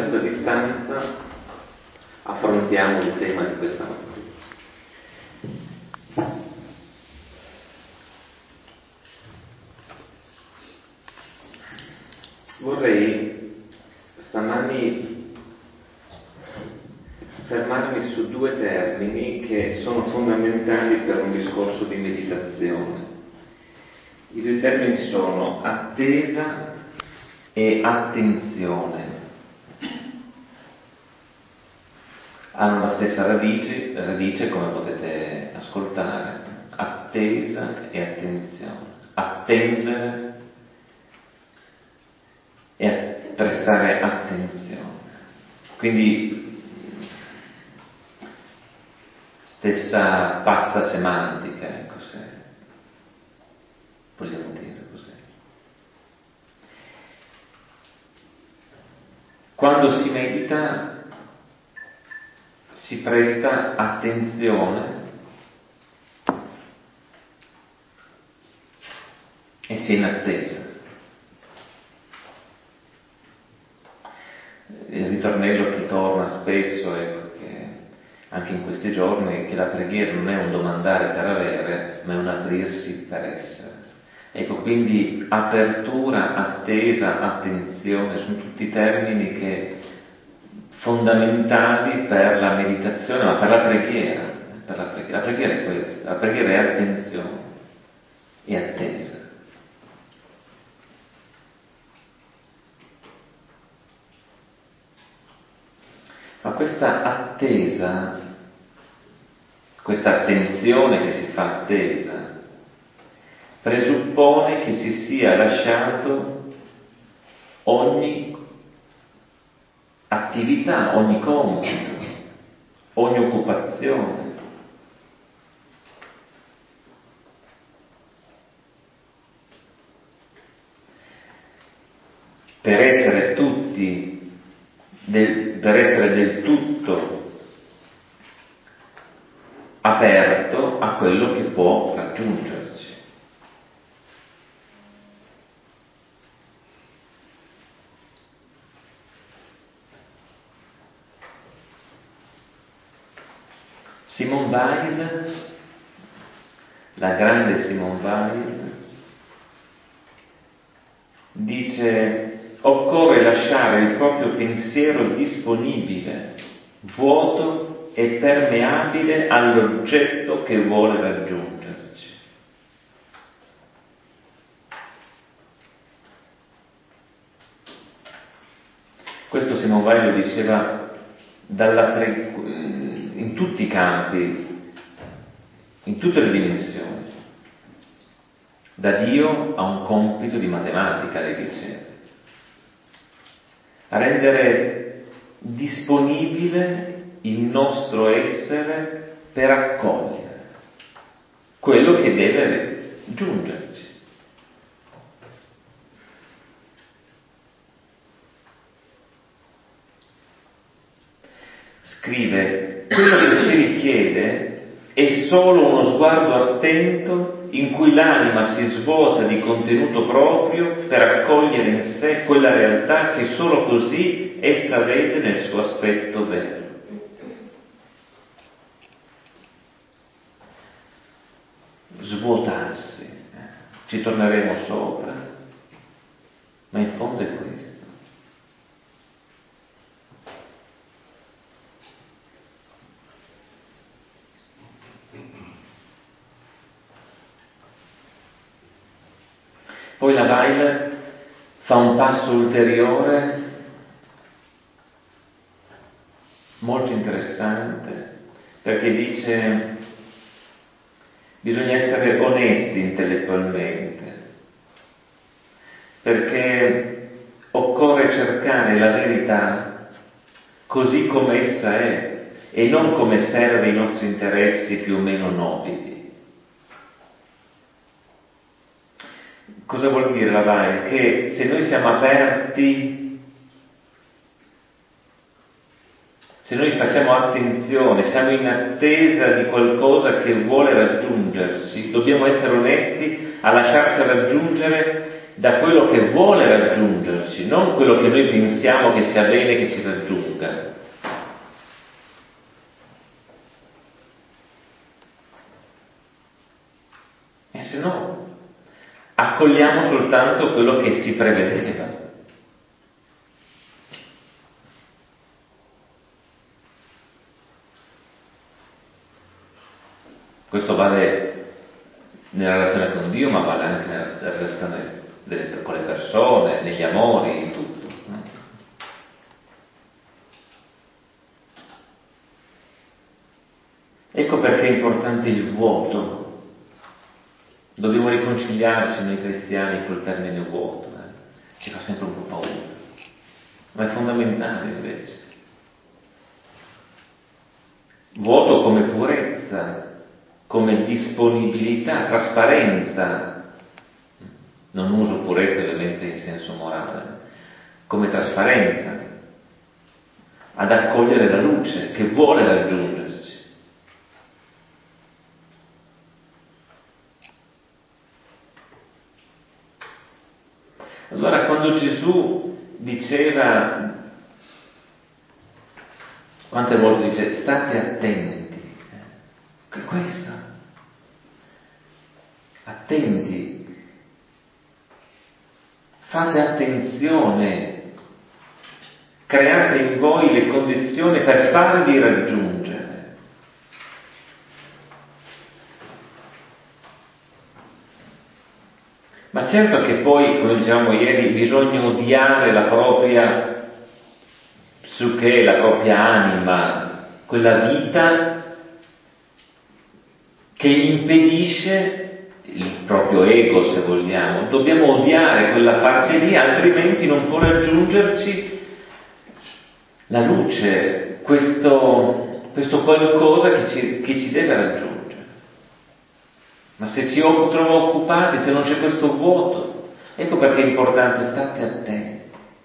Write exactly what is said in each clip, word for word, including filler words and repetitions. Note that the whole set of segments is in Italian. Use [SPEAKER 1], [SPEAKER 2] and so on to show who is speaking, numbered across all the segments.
[SPEAKER 1] certa distanza affrontiamo il tema di questa mattina. Vorrei stamani fermarmi su due termini che sono fondamentali per un discorso di meditazione. I due termini sono attesa e attenzione. Hanno la stessa radice, radice come potete ascoltare, attesa e attenzione. Attendere e prestare attenzione. Quindi stessa pasta semantica, ecco, se vogliamo dire così. Quando si medita si presta attenzione e si è in attesa. Il ritornello che torna spesso, ecco, che anche in questi giorni, che la preghiera non è un domandare per avere, ma è un aprirsi per essere. Ecco, quindi apertura, attesa, attenzione, sono tutti termini che fondamentali per la meditazione, ma per la preghiera. Per la preghiera. La preghiera è questa, la preghiera è attenzione e attesa. Ma questa attesa, questa attenzione che si fa attesa, presuppone che si sia lasciato ogni attività, ogni compito, ogni occupazione. Per essere tutti, del, per essere del tutto aperto a quello che può raggiungerci. Simone Weil, la grande Simone Weil, dice: occorre lasciare il proprio pensiero disponibile, vuoto e permeabile all'oggetto che vuole raggiungerci. Questo Simone Weil lo diceva dalla pre- in tutti i campi, in tutte le dimensioni. Da Dio a un compito di matematica, lei diceva. A rendere disponibile il nostro essere per accogliere quello che deve giungerci. Scrive: quello che si richiede è solo uno sguardo attento in cui l'anima si svuota di contenuto proprio per accogliere in sé quella realtà che solo così essa vede nel suo aspetto vero. Svuotarsi, ci torneremo sopra, ma in fondo è questo. Poi la Weil fa un passo ulteriore molto interessante, perché dice: bisogna essere onesti intellettualmente, perché occorre cercare la verità così come essa è e non come serve i nostri interessi più o meno nobili. Cosa vuol dire la Weil? Che se noi siamo aperti, se noi facciamo attenzione, siamo in attesa di qualcosa che vuole raggiungersi, dobbiamo essere onesti a lasciarci raggiungere da quello che vuole raggiungerci, non quello che noi pensiamo che sia bene che ci raggiunga. E se no, accogliamo soltanto quello che si prevedeva. Questo vale nella relazione con Dio, ma vale anche nella relazione delle, con le persone, negli amori, in tutto. No? Ecco perché è importante il vuoto. Dobbiamo riconciliarci noi cristiani col termine vuoto, eh? Ci fa sempre un po' paura, ma è fondamentale invece. Vuoto come purezza, come disponibilità, trasparenza. Non uso purezza ovviamente in senso morale, come trasparenza, ad accogliere la luce che vuole raggiungerci. Allora, quando Gesù diceva, quante volte dice, state attenti, che questo, attenti, fate attenzione, create in voi le condizioni per farvi raggiungere. Ma certo che poi, come dicevamo ieri, bisogna odiare la propria psiche, la propria anima, quella vita che impedisce il proprio ego, se vogliamo. Dobbiamo odiare quella parte lì, altrimenti non può raggiungerci la luce, questo, questo qualcosa che ci, che ci deve raggiungere. Ma se ci trovo occupati, se non c'è questo vuoto, ecco perché è importante, state attenti.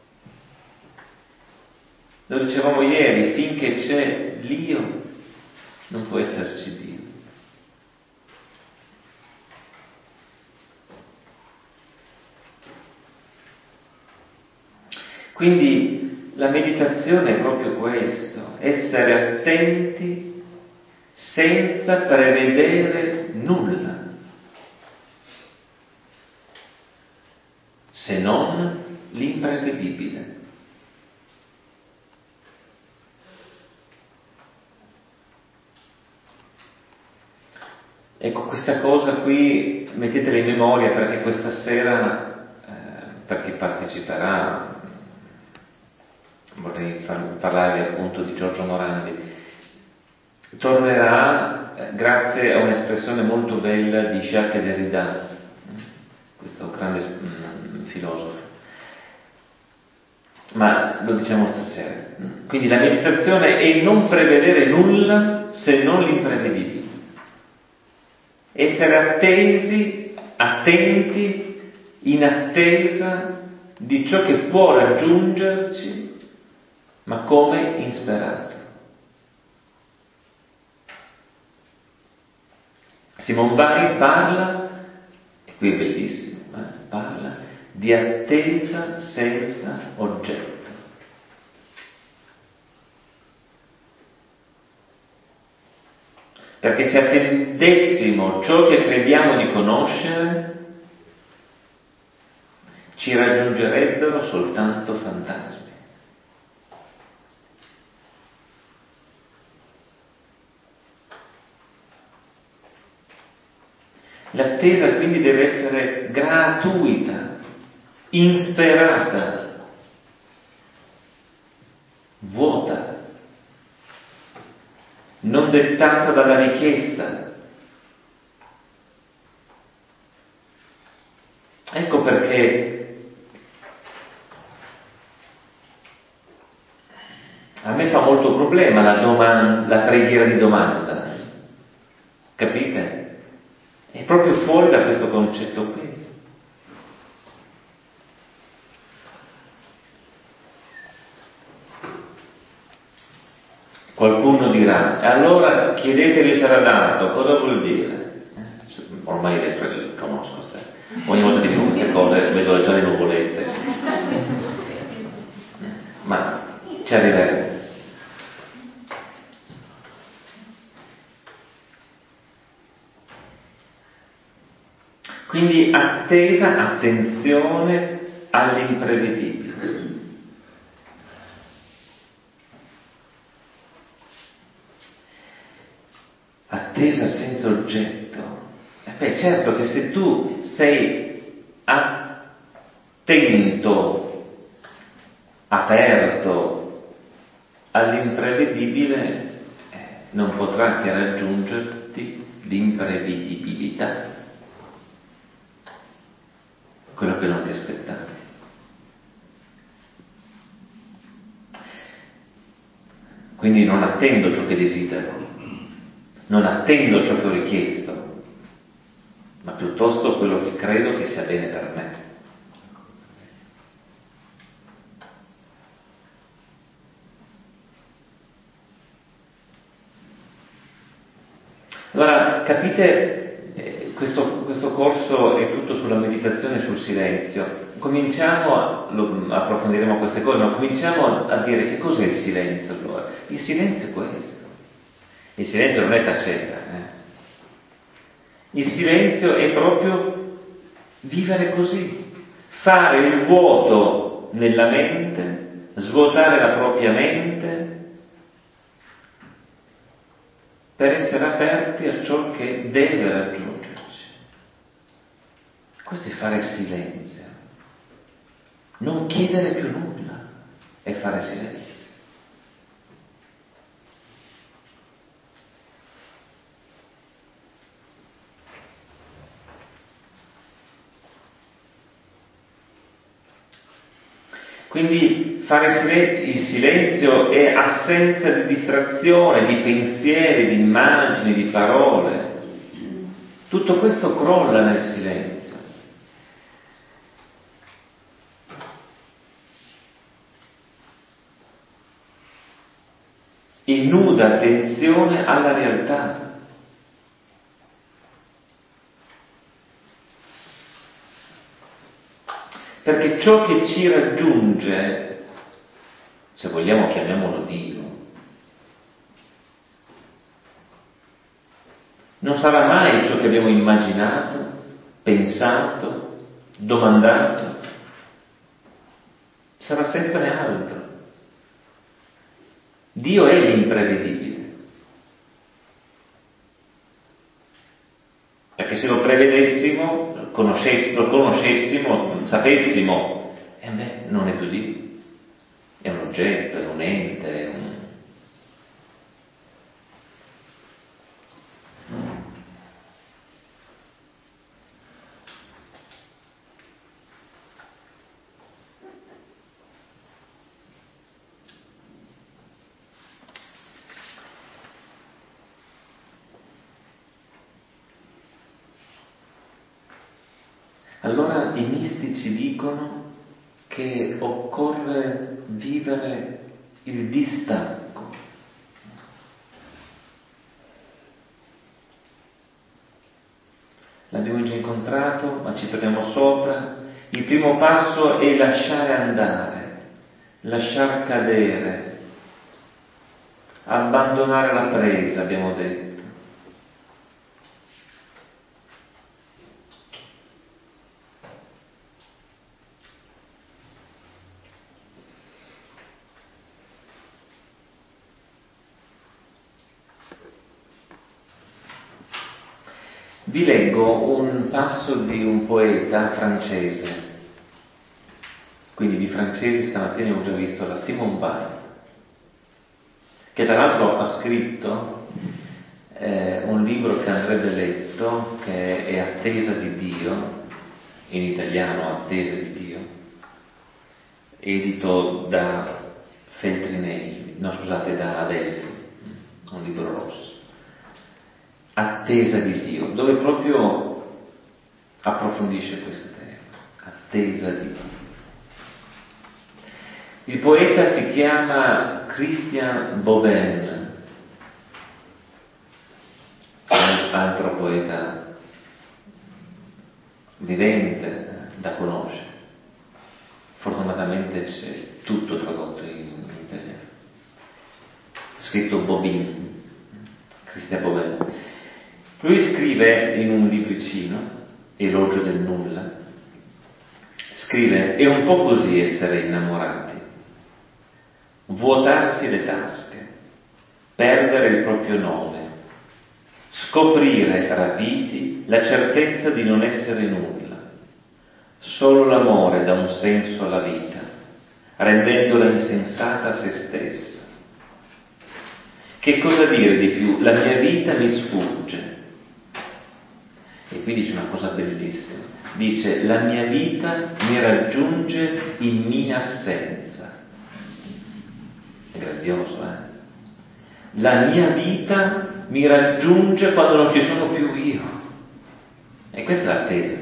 [SPEAKER 1] Lo dicevamo ieri, finché c'è l'io, non può esserci Dio. Quindi la meditazione è proprio questo, essere attenti senza prevedere nulla, se non l'imprevedibile. Ecco, questa cosa qui mettetela in memoria, perché questa sera, eh, per chi parteciperà, vorrei far, parlarvi appunto di Giorgio Morandi, tornerà eh, grazie a un'espressione molto bella di Jacques Derrida, questo grande mm, filosofo. Ma lo diciamo stasera. Quindi la meditazione è non prevedere nulla se non l'imprevedibile. Essere attesi, attenti, in attesa di ciò che può raggiungerci, ma come insperato. Simone Weil parla, e qui è bellissimo, eh, parla di attesa senza oggetto. Perché se attendessimo ciò che crediamo di conoscere, ci raggiungerebbero soltanto fantasmi. L'attesa quindi deve essere gratuita, insperata, vuota, non dettata dalla richiesta. Ecco perché a me fa molto problema la, domanda, la preghiera di domanda, capite? È proprio fuori da questo concetto qui. Qualcuno dirà, e allora chiedetevi sarà dato, cosa vuol dire? Ormai le conosco. Ogni volta che dico queste cose vedo già le nuvolette. Ma ci arriveremo. Quindi attesa, attenzione all'imprevedibile. Attesa senza oggetto. E beh, certo che se tu sei attento, aperto all'imprevedibile, eh, non potrà che raggiungerti l'imprevedibilità, quello che non ti aspettavi. Quindi non attendo ciò che desidero, non attendo ciò che ho richiesto, ma piuttosto quello che credo che sia bene per me. Allora, capite, eh, questo, questo corso è tutto sulla meditazione e sul silenzio. Cominciamo, a, lo, approfondiremo queste cose, ma cominciamo a dire che cos'è il silenzio allora. Il silenzio è questo. Il silenzio non è tacere, eh. Il silenzio è proprio vivere così, fare il vuoto nella mente, svuotare la propria mente per essere aperti a ciò che deve raggiungerci. Questo è fare silenzio. Non chiedere più nulla è fare silenzio. Quindi fare il silenzio è assenza di distrazione, di pensieri, di immagini, di parole. Tutto questo crolla nel silenzio. In nuda attenzione alla realtà. Perché ciò che ci raggiunge, se vogliamo chiamiamolo Dio, non sarà mai ciò che abbiamo immaginato, pensato, domandato, sarà sempre altro. Dio è l'imprevedibile. Perché se lo prevedessimo, conoscessimo, lo conoscessimo, sapessimo, e beh, non è più Dio. È un oggetto, è un ente, è un... Allora i mistici dicono che occorre vivere il distacco. L'abbiamo già incontrato, ma ci torniamo sopra. Il primo passo è lasciare andare, lasciar cadere, abbandonare la presa, abbiamo detto. Vi leggo un passo di un poeta francese, quindi di francesi stamattina ho già visto la Simone Weil, che tra l'altro ha scritto eh, un libro che andrebbe letto, che è Attesa di Dio, in italiano Attesa di Dio, edito da Feltrinelli, no scusate, da Adelphi, un libro rosso. Attesa di Dio, dove proprio approfondisce questo tema, attesa di Dio. Il poeta si chiama Christian Bobin, altro poeta vivente da conoscere. Fortunatamente c'è tutto tradotto in, in italiano. Scritto Bobin, Christian Bobin. Lui scrive in un libricino, Elogio del nulla, scrive: è un po' così essere innamorati, vuotarsi le tasche, perdere il proprio nome, scoprire rapiti la certezza di non essere nulla. Solo l'amore dà un senso alla vita, rendendola insensata a se stessa. Che cosa dire di più? La mia vita mi sfugge. E qui dice una cosa bellissima. Dice: la mia vita mi raggiunge in mia assenza. È grandioso, eh? La mia vita mi raggiunge quando non ci sono più io. E questa è l'attesa.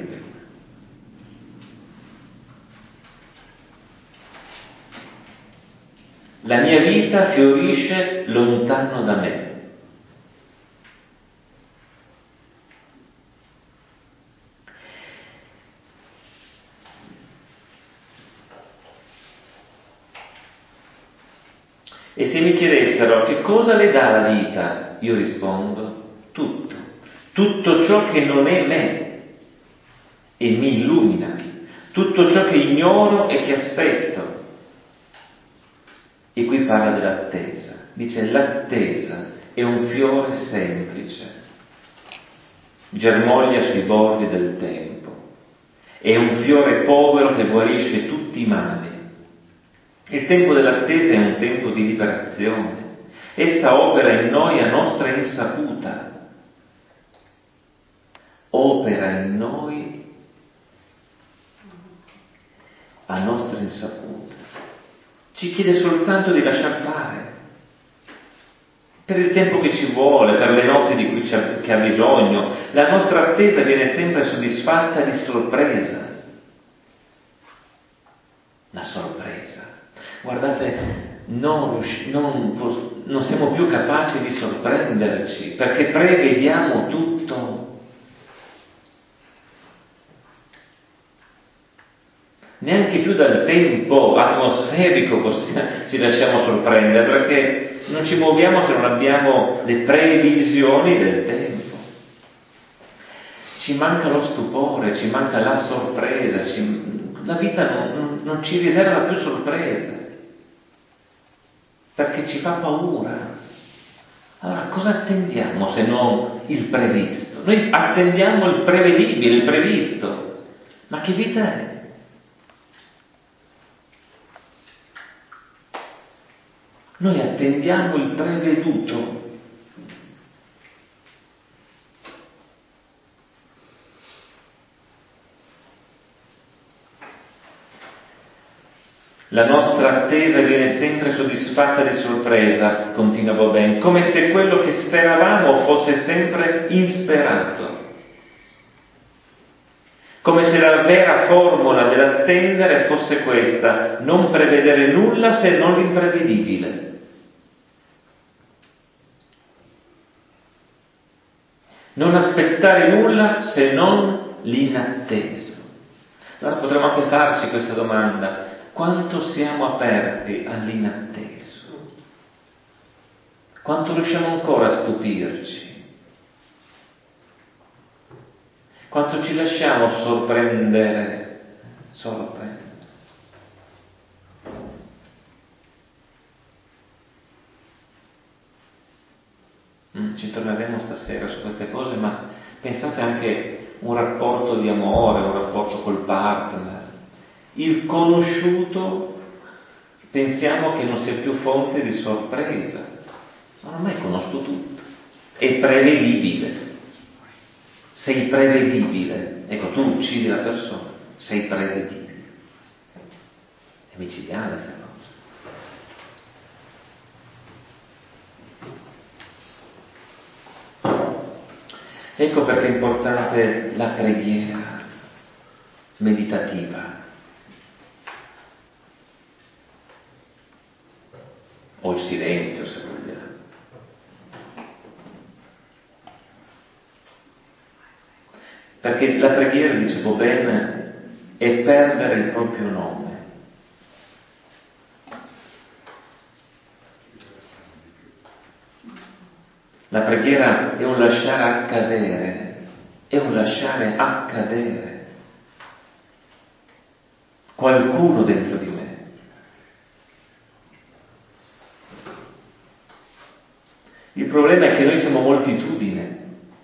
[SPEAKER 1] La mia vita fiorisce lontano da me. E se mi chiedessero che cosa le dà la vita, io rispondo: tutto, tutto ciò che non è me e mi illumina, tutto ciò che ignoro e che aspetto. E qui parla dell'attesa, dice: l'attesa è un fiore semplice, germoglia sui bordi del tempo, è un fiore povero che guarisce tutti i mali. Il tempo dell'attesa è un tempo di liberazione. Essa opera in noi a nostra insaputa. Opera in noi a nostra insaputa. Ci chiede soltanto di lasciar fare. Per il tempo che ci vuole, per le notti di cui che ha bisogno. La nostra attesa viene sempre soddisfatta di sorpresa. La sorpresa. Guardate, non, non, non siamo più capaci di sorprenderci, perché prevediamo tutto. Neanche più dal tempo atmosferico possiamo, ci lasciamo sorprendere, perché non ci muoviamo se non abbiamo le previsioni del tempo. Ci manca lo stupore, ci manca la sorpresa, ci, la vita non, non, non ci riserva più sorprese. Perché ci fa paura. Allora cosa attendiamo se non il previsto? Noi attendiamo il prevedibile, il previsto. Ma che vita è? Noi attendiamo il preveduto. La nostra attesa viene sempre soddisfatta di sorpresa, continua Bobin, come se quello che speravamo fosse sempre insperato. Come se la vera formula dell'attendere fosse questa: non prevedere nulla se non l'imprevedibile. Non aspettare nulla se non l'inatteso. Allora potremmo anche farci questa domanda: quanto siamo aperti all'inatteso? Quanto riusciamo ancora a stupirci? Quanto ci lasciamo sorprendere? Sorprendere. Mm, ci torneremo stasera su queste cose, ma pensate anche un rapporto di amore, un rapporto col partner. Il conosciuto pensiamo che non sia più fonte di sorpresa, ma ormai conosco tutto, è prevedibile, sei prevedibile, ecco, tu uccidi la persona, sei prevedibile, è micidiale questa cosa. Ecco perché è importante la preghiera meditativa. O il silenzio, se vogliamo. Perché la preghiera, dicevo bene, è perdere il proprio nome. La preghiera è un lasciare accadere, è un lasciare accadere qualcuno dentro di me. Il problema è che noi siamo moltitudine.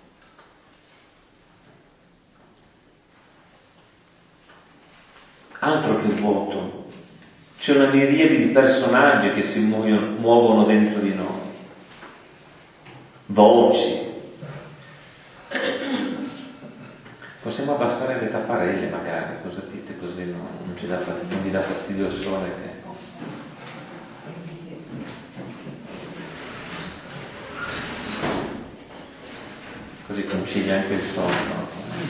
[SPEAKER 1] Altro che vuoto. C'è una miriade di personaggi che si muovono, muovono dentro di noi. Voci. Possiamo abbassare le tapparelle magari, cosa dite, così no, non ci dà fastidio, non vi dà fastidio il sole che... Così concilia anche il sonno.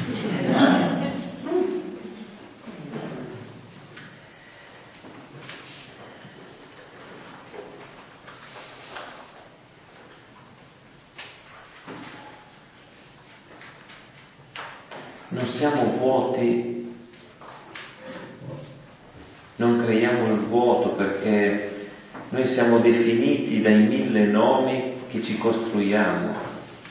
[SPEAKER 1] Non siamo vuoti, non creiamo il vuoto, perché noi siamo definiti dai mille nomi che ci costruiamo.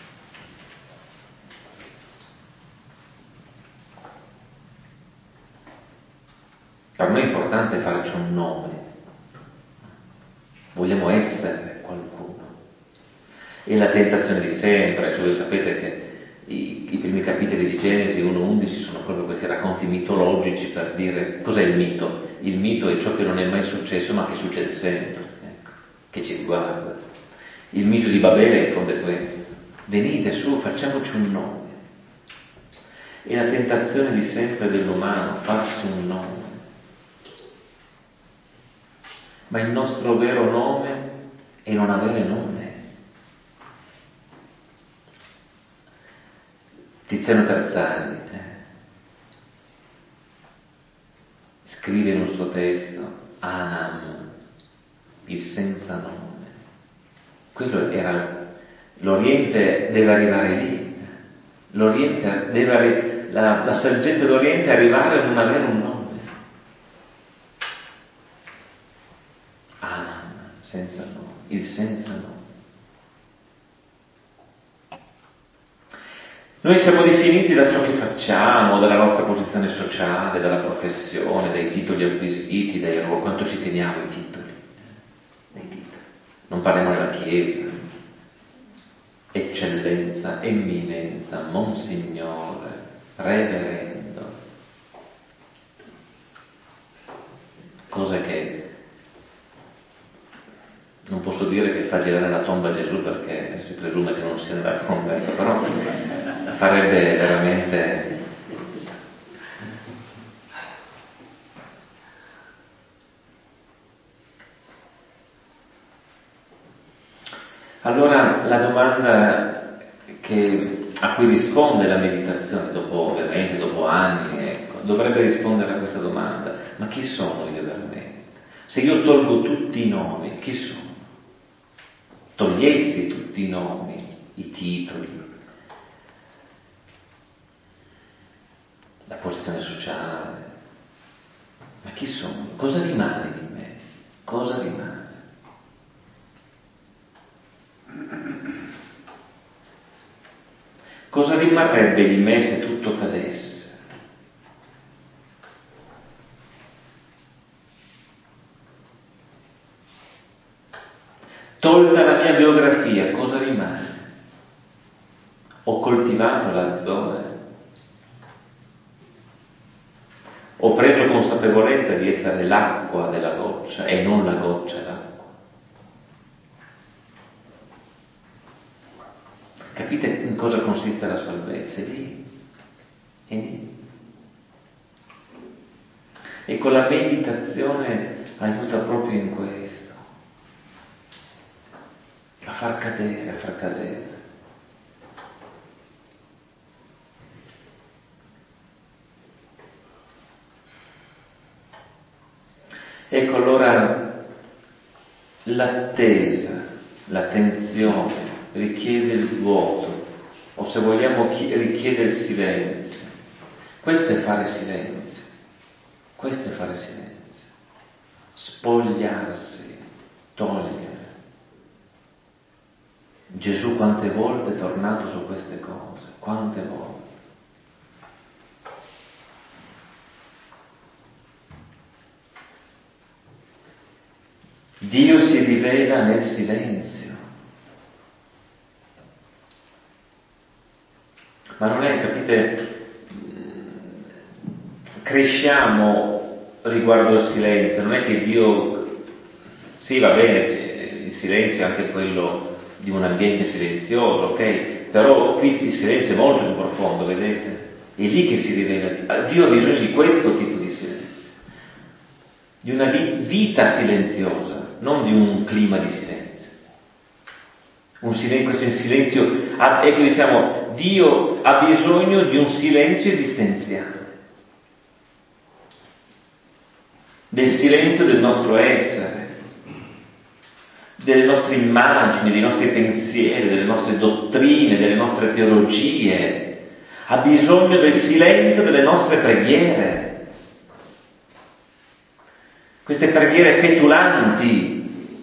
[SPEAKER 1] Per noi è importante farci un nome, vogliamo essere qualcuno. E la tentazione di sempre, cioè voi sapete che i, i primi capitoli di Genesi uno undici sono proprio questi racconti mitologici per dire cos'è il mito. Il mito è ciò che non è mai successo ma che succede sempre, ecco, che ci riguarda. Il mito di Babele in fondo è questo: venite su, facciamoci un nome. E la tentazione di sempre dell'umano, farsi un nome. Ma il nostro vero nome è non avere nome. Tiziano Terzani eh, scrive in un suo testo Anam, il senza nome. Quello era l'Oriente, deve arrivare lì. L'Oriente deve arri- la, la saggezza dell'Oriente è arrivare a non avere un nome. Anam, senza nome, il senza nome. Noi siamo definiti da ciò che facciamo, dalla nostra posizione sociale, dalla professione, dai titoli acquisiti, dai ruoli. Quanto ci teniamo i titoli? Dai titoli. Non parliamo della Chiesa. Eccellenza, eminenza, monsignore, reverendo. Cose che non posso dire che fa girare la tomba a Gesù, perché si presume che non sia nella tomba, però farebbe veramente... Allora la domanda che, a cui risponde la meditazione, dopo ovviamente, dopo anni, ecco, dovrebbe rispondere a questa domanda: ma chi sono io veramente? Se io tolgo tutti i nomi, chi sono? Togliessi tutti i nomi, i titoli, la posizione sociale, ma chi sono? Cosa rimane di me? Cosa rimane? Cosa rimarrebbe di me se tutto cadesse? Tolta la mia biografia, cosa rimane? Ho coltivato la zona? Ho preso consapevolezza di essere l'acqua della goccia e non la goccia d'acqua? Capite in cosa consiste la salvezza? È lì. È lì. E con la meditazione aiuta proprio in questo. A far cadere, a far cadere. Ecco allora l'attesa, l'attenzione richiede il vuoto, o se vogliamo richiede il silenzio. Questo è fare silenzio, questo è fare silenzio, spogliarsi, togliere. Gesù quante volte è tornato su queste cose, quante volte. Dio si rivela nel silenzio. Ma non è, capite, cresciamo riguardo al silenzio, non è che Dio, sì va bene, il silenzio è anche quello di un ambiente silenzioso, ok? Però qui il silenzio è molto più profondo, vedete? È lì che si rivela. Dio ha bisogno di questo tipo di silenzio, di una vita silenziosa, non di un clima di silenzio. Un silenzio, questo in silenzio, ecco diciamo, Dio ha bisogno di un silenzio esistenziale, del silenzio del nostro essere, delle nostre immagini, dei nostri pensieri, delle nostre dottrine, delle nostre teologie. Ha bisogno del silenzio delle nostre preghiere, queste preghiere petulanti.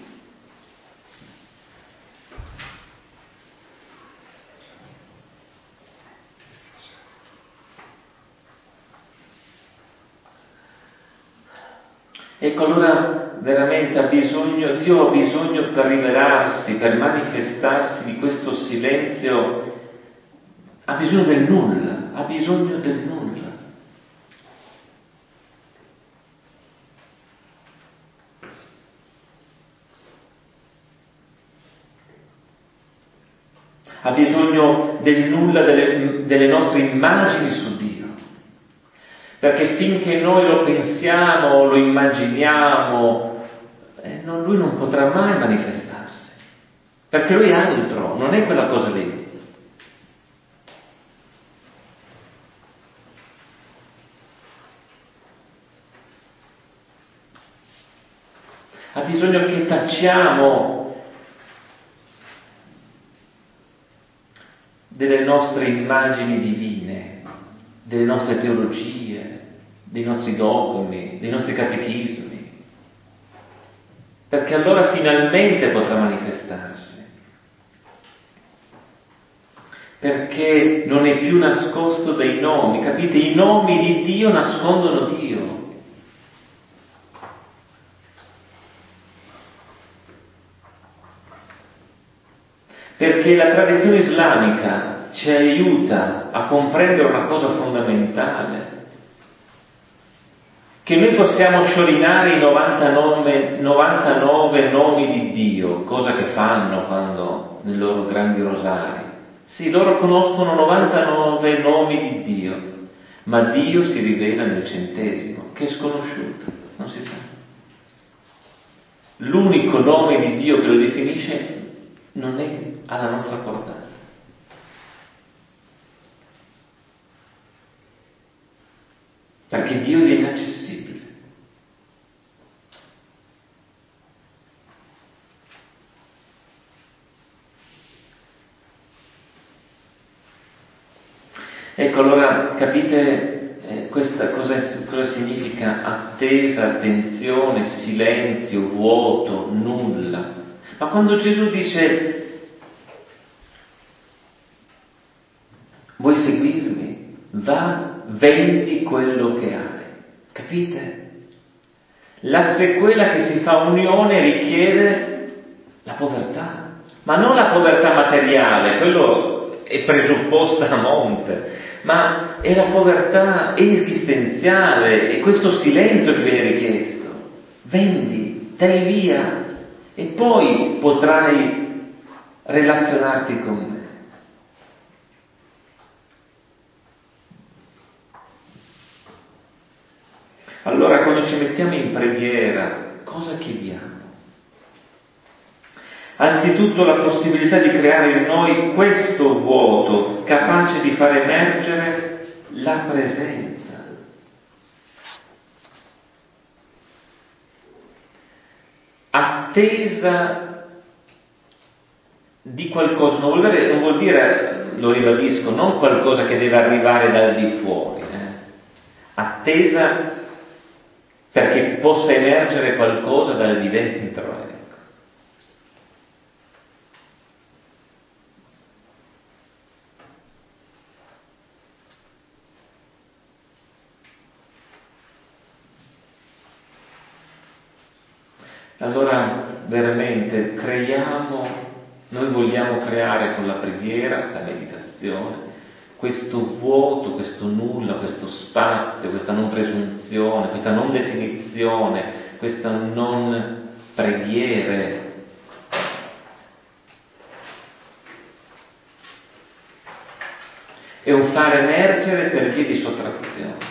[SPEAKER 1] Ecco, allora veramente ha bisogno, Dio ha bisogno per rivelarsi, per manifestarsi di questo silenzio, ha bisogno del nulla, ha bisogno del nulla. Ha bisogno del nulla delle, delle nostre immagini su Dio. Perché finché noi lo pensiamo, lo immaginiamo, eh, non, Lui non potrà mai manifestarsi. Perché Lui è altro, non è quella cosa lì. Ha bisogno che tacciamo delle nostre immagini divine, delle nostre teologie, dei nostri dogmi, dei nostri catechismi, perché allora finalmente potrà manifestarsi, perché non è più nascosto dai nomi, capite? I nomi di Dio nascondono Dio. Perché la tradizione islamica ci aiuta a comprendere una cosa fondamentale, che noi possiamo sciorinare i novantanove, novantanove nomi di Dio, cosa che fanno quando nei loro grandi rosari. Sì, loro conoscono novantanove nomi di Dio, ma Dio si rivela nel centesimo, che è sconosciuto, non si sa. L'unico nome di Dio che lo definisce non è alla nostra portata. Perché Dio è inaccessibile. Ecco, allora capite eh, questa cosa, cosa significa attesa, attenzione, silenzio, vuoto, nulla. Ma quando Gesù dice vuoi seguirmi? Va, vendi quello che hai. Capite? La sequela che si fa unione richiede la povertà, ma non la povertà materiale, quello è presupposta a monte, ma è la povertà esistenziale, è questo silenzio che viene richiesto. Vendi, dai via, e poi potrai relazionarti con me. Allora, quando ci mettiamo in preghiera, cosa chiediamo? Anzitutto la possibilità di creare in noi questo vuoto capace di far emergere la presenza. Attesa di qualcosa, non vuol dire, non vuol dire, lo ribadisco, non qualcosa che deve arrivare dal di fuori, eh? attesa perché possa emergere qualcosa dal di dentro, ecco. Allora veramente creiamo, noi vogliamo creare con la preghiera, la meditazione, questo vuoto, questo nulla, questo spazio, questa non presunzione, questa non definizione, questa non preghiere. È un far emergere per via di sottrazione.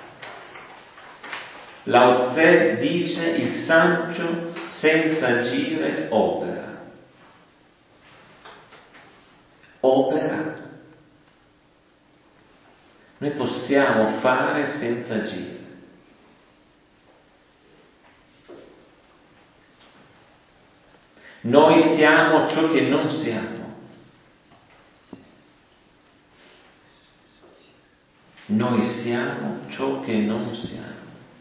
[SPEAKER 1] Lao Tse dice: il saggio senza agire opera. Opera. Noi possiamo fare senza agire. Noi siamo ciò che non siamo. Noi siamo ciò che non siamo.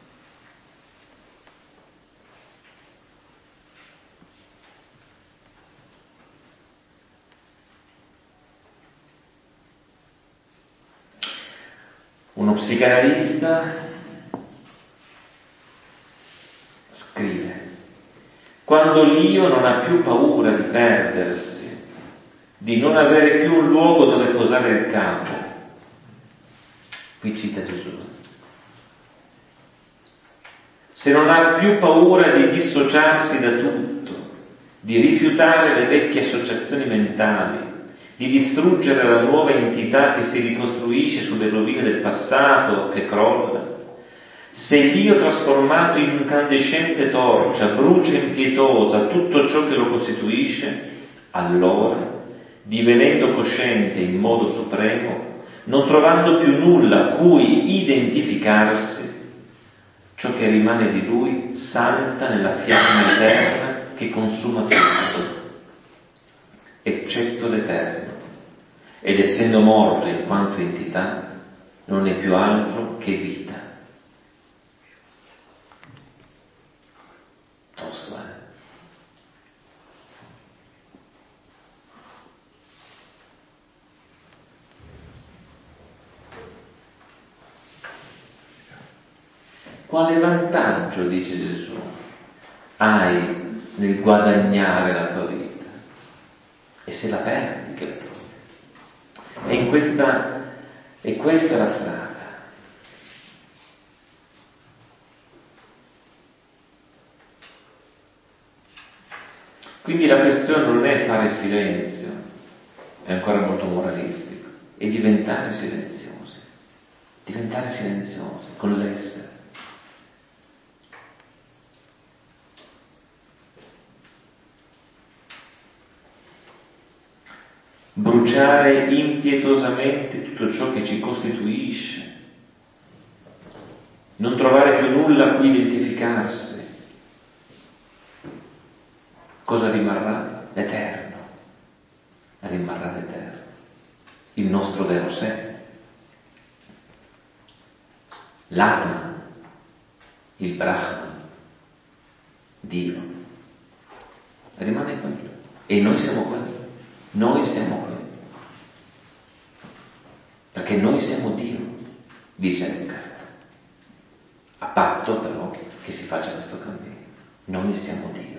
[SPEAKER 1] Uno psicanalista scrive: quando l'io non ha più paura di perdersi, di non avere più un luogo dove posare il capo, qui cita Gesù, se non ha più paura di dissociarsi da tutto, di rifiutare le vecchie associazioni mentali, di distruggere la nuova entità che si ricostruisce sulle rovine del passato che crolla, se l'io trasformato in incandescente torcia brucia impietosa tutto ciò che lo costituisce, allora, divenendo cosciente in modo supremo, non trovando più nulla a cui identificarsi, ciò che rimane di lui salta nella fiamma eterna che consuma tutto, eccetto l'eterno, ed essendo morto in quanto entità, non è più altro che vita. Tosto, eh? Quale vantaggio, dice Gesù, hai nel guadagnare la tua vita? E se la perdi, che la trovi? E in questa, e questa è la strada. Quindi la questione non è fare silenzio, è ancora molto moralistico, è diventare silenziosi, diventare silenziosi con l'essere. Bruciare impietosamente tutto ciò che ci costituisce, non trovare più nulla a cui identificarsi. Cosa rimarrà? L'eterno. Rimarrà l'eterno, il nostro vero sé, l'Atma, il Brahman, Dio. Rimane quello. E noi siamo quello. Noi siamo quello. Perché noi siamo Dio, dice Eckhart. A patto però che si faccia questo cammino. Noi siamo Dio.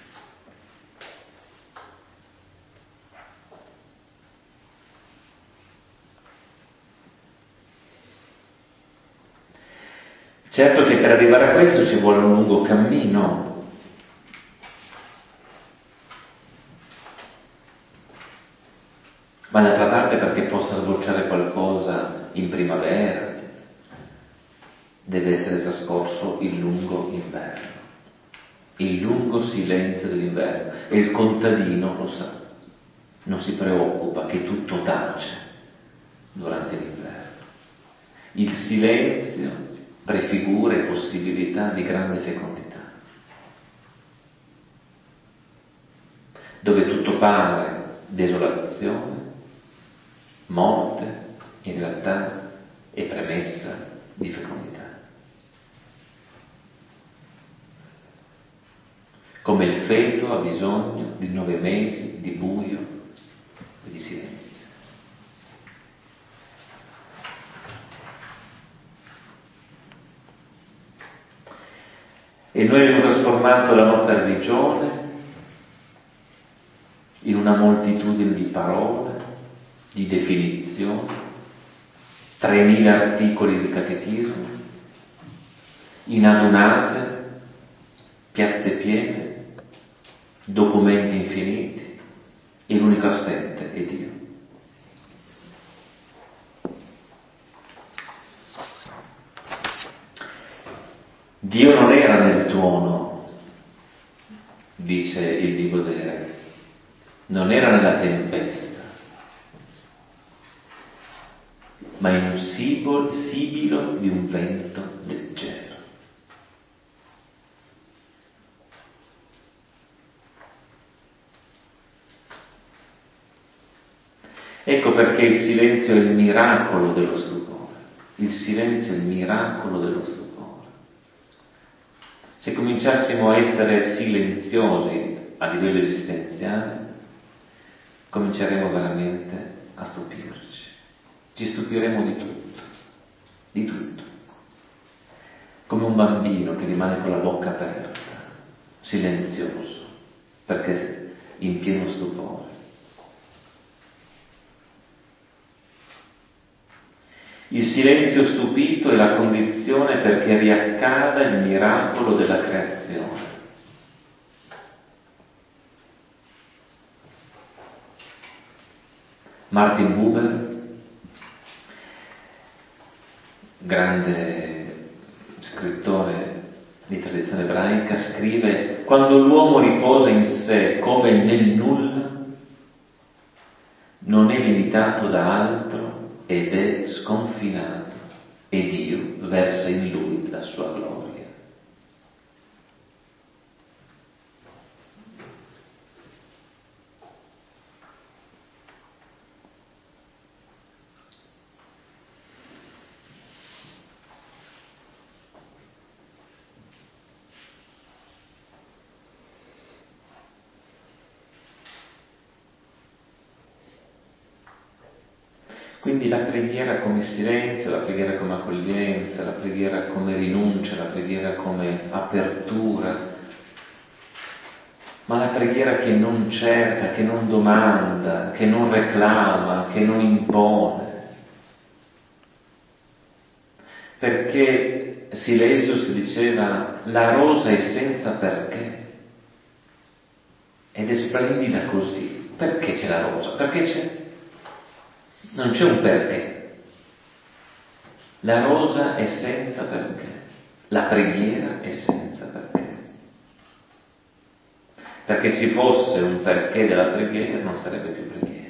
[SPEAKER 1] Certo che per arrivare a questo ci vuole un lungo cammino. Ma d'altra parte, perché possa sbocciare qualcosa in primavera, deve essere trascorso il lungo inverno, il lungo silenzio dell'inverno. E il contadino lo sa, non si preoccupa che tutto tace durante l'inverno. Il silenzio prefigura possibilità di grande fecondità. Dove tutto pare desolazione, morte, in realtà è premessa di fecondità. Come il feto ha bisogno di nove mesi di buio e di silenzio. E noi abbiamo trasformato la nostra religione in una moltitudine di parole, di definizioni, tremila articoli di catechismo, in adunate, piazze piene, documenti infiniti, e l'unico assente è Dio. Dio non era nel tuono, dice il libro dei Re, non era nella tempesta, ma in un sibilo, sibilo di un vento leggero. Ecco perché il silenzio è il miracolo dello stupore. Il silenzio è il miracolo dello stupore. Se cominciassimo a essere silenziosi a livello esistenziale, cominceremo veramente a stupirci. Ci stupiremo di tutto, di tutto. Come un bambino che rimane con la bocca aperta, silenzioso, perché in pieno stupore. Il silenzio stupito è la condizione perché riaccada il miracolo della creazione. Martin Buber, grande scrittore di tradizione ebraica, scrive: quando l'uomo riposa in sé come nel nulla, non è limitato da altro ed è sconfinato, e Dio versa in lui la sua gloria. Quindi la preghiera come silenzio, la preghiera come accoglienza, la preghiera come rinuncia, la preghiera come apertura, ma la preghiera che non cerca, che non domanda, che non reclama, che non impone. Perché Silesius diceva: la rosa è senza perché, ed è splendida così. Perché c'è la rosa? Perché c'è? Non c'è un perché. La rosa è senza perché, la preghiera è senza perché. Perché se fosse un perché della preghiera non sarebbe più preghiera.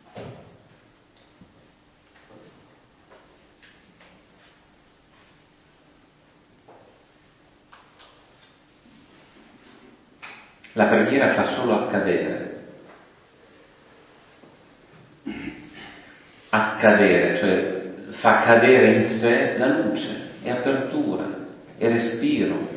[SPEAKER 1] La preghiera fa solo accadere. Accadere, cioè fa cadere in sé la luce, è apertura, è respiro.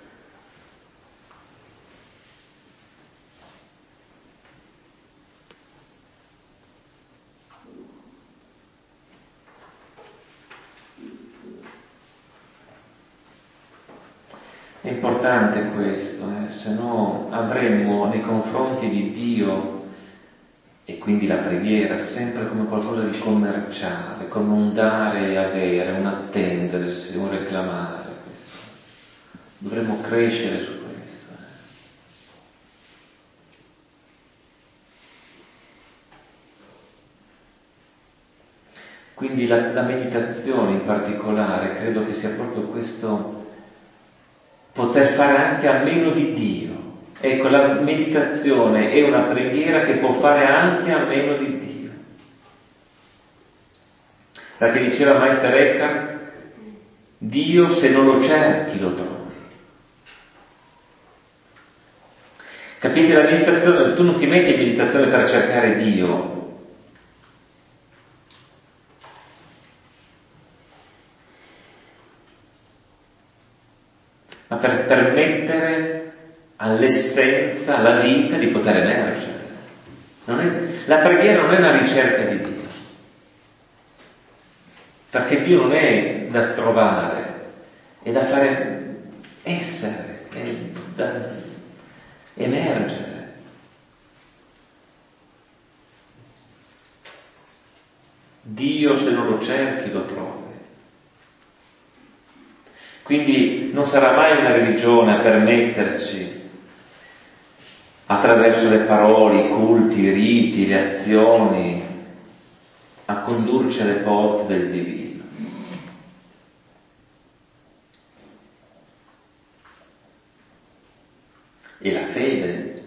[SPEAKER 1] È importante questo, eh? Se no avremmo nei confronti di Dio, e quindi la preghiera, sempre come qualcosa di commerciale, come un dare e avere, un attendersi, un reclamare. Questo. Dovremmo crescere su questo. Eh? Quindi la, la meditazione in particolare, credo che sia proprio questo, poter fare anche a meno di Dio. Ecco, la meditazione è una preghiera che può fare anche a meno di Dio. Perché diceva Meister Eckhart, Dio se non lo cerchi lo trovi. Capite? La meditazione, tu non ti metti in meditazione per cercare Dio. l'essenza, la vita di poter emergere. Non è, la preghiera non è una ricerca di Dio, perché Dio non è da trovare, è da fare essere, è da emergere. Dio, se non lo cerchi, lo trovi. Quindi non sarà mai una religione a permetterci, attraverso le parole, i culti, i riti, le azioni, a condurci alle porte del divino. E la fede,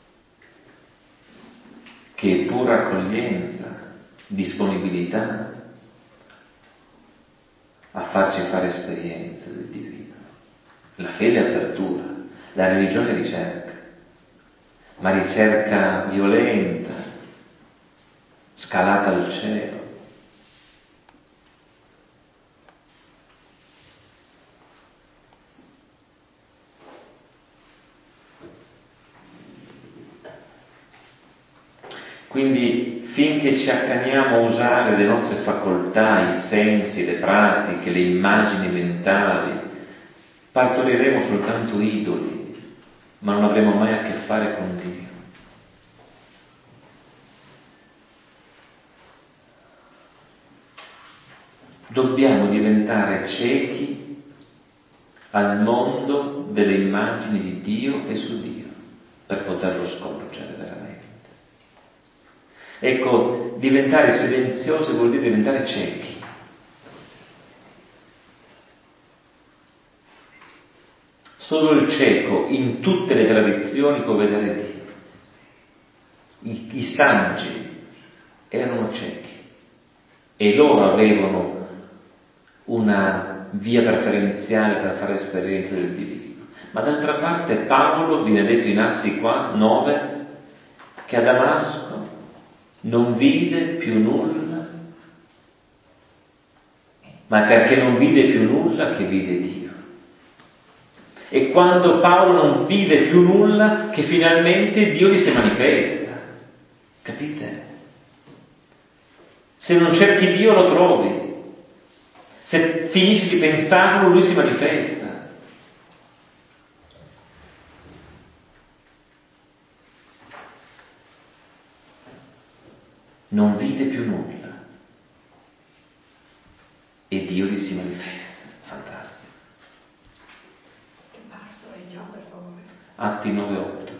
[SPEAKER 1] che è pura accoglienza, disponibilità a farci fare esperienze del divino. La fede è apertura, la religione è ricerca, ma ricerca violenta, scalata al cielo. Quindi finché ci accaniamo a usare le nostre facoltà, i sensi, le pratiche, le immagini mentali, partoriremo soltanto idoli, ma non avremo mai a che fare con Dio. Dobbiamo diventare ciechi al mondo delle immagini di Dio e su Dio per poterlo scorgere veramente. Ecco, diventare silenziosi vuol dire diventare ciechi. Solo il cieco in tutte le tradizioni può vedere Dio. I, i saggi erano ciechi e loro avevano una via preferenziale per fare esperienza del divino. Ma d'altra parte Paolo, viene detto in Atti nove, che a Damasco non vide più nulla, ma perché non vide più nulla che vide Dio. E quando Paolo non vide più nulla, che finalmente Dio gli si manifesta. Capite? Se non cerchi Dio lo trovi. Se finisci di pensarlo, lui si manifesta. Non vide più nulla e Dio gli si manifesta. Fantastico.
[SPEAKER 2] Che passo leggiamo, per favore.
[SPEAKER 1] Atti nove otto.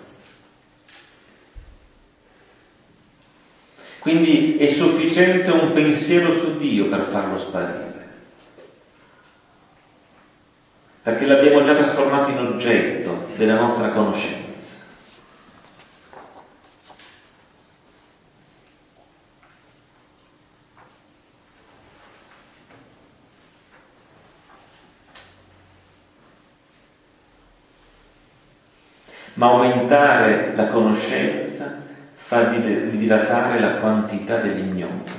[SPEAKER 1] Quindi è sufficiente un pensiero su Dio per farlo sparire, perché l'abbiamo già trasformato in oggetto della nostra conoscenza. Ma aumentare la conoscenza fa dilatare la quantità dell'ignoto.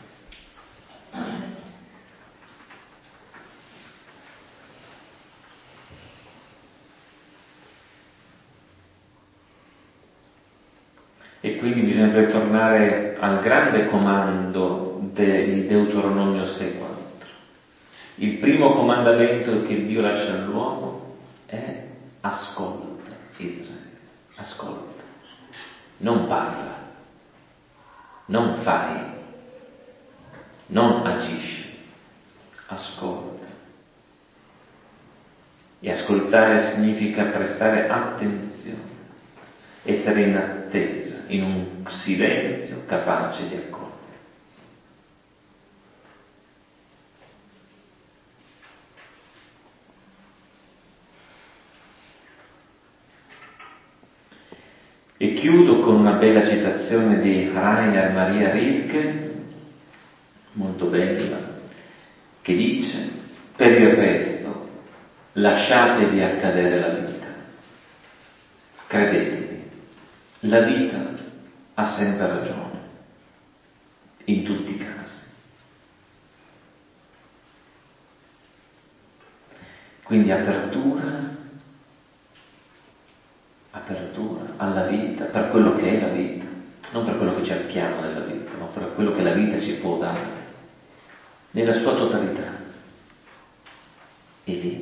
[SPEAKER 1] E quindi bisognerebbe tornare al grande comando di Deuteronomio sei quattro. Il primo comandamento che Dio lascia all'uomo è ascolta, Israele, ascolta, non parla, non fai, non agisci, ascolta. E ascoltare significa prestare attenzione, essere in attesa, in un silenzio capace di accogliere. E chiudo con una bella citazione di Rainer Maria Rilke, molto bella, che dice: per il resto lasciatevi accadere la vita, credetemi, la vita ha sempre ragione, in tutti i casi. Quindi apertura, apertura. per quello che è la vita, non per quello che cerchiamo nella vita, ma per quello che la vita ci può dare, nella sua totalità. E via.